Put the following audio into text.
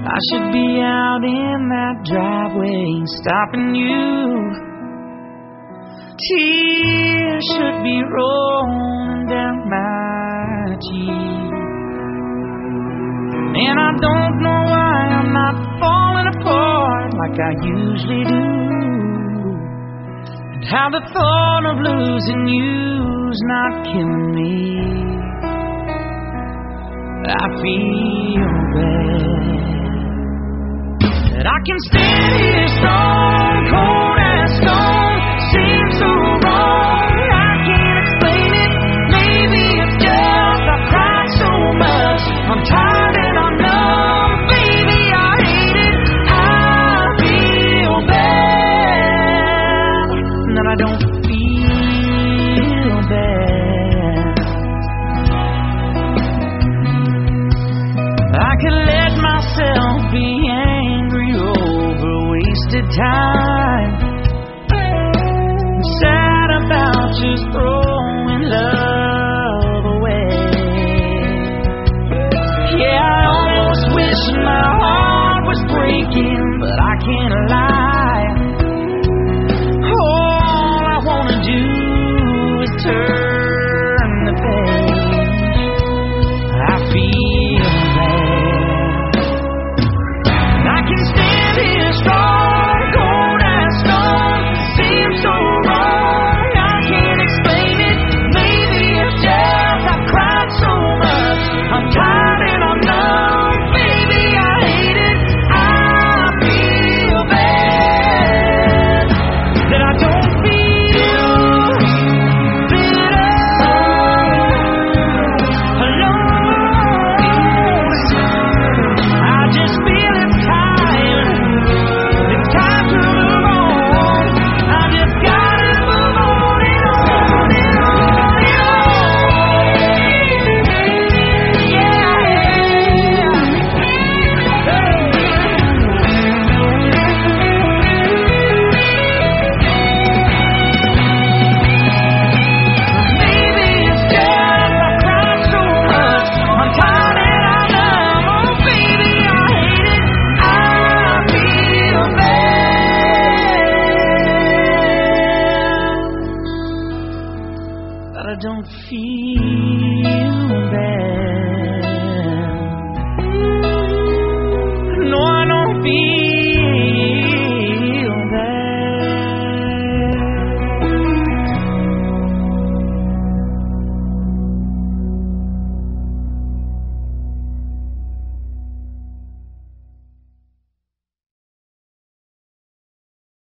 I should be out in that driveway stopping you. Tears should be rolling down my cheek. And I don't know why I'm not falling apart like I usually do, and how the thought of losing you's not killing me. I feel bad that I can stand here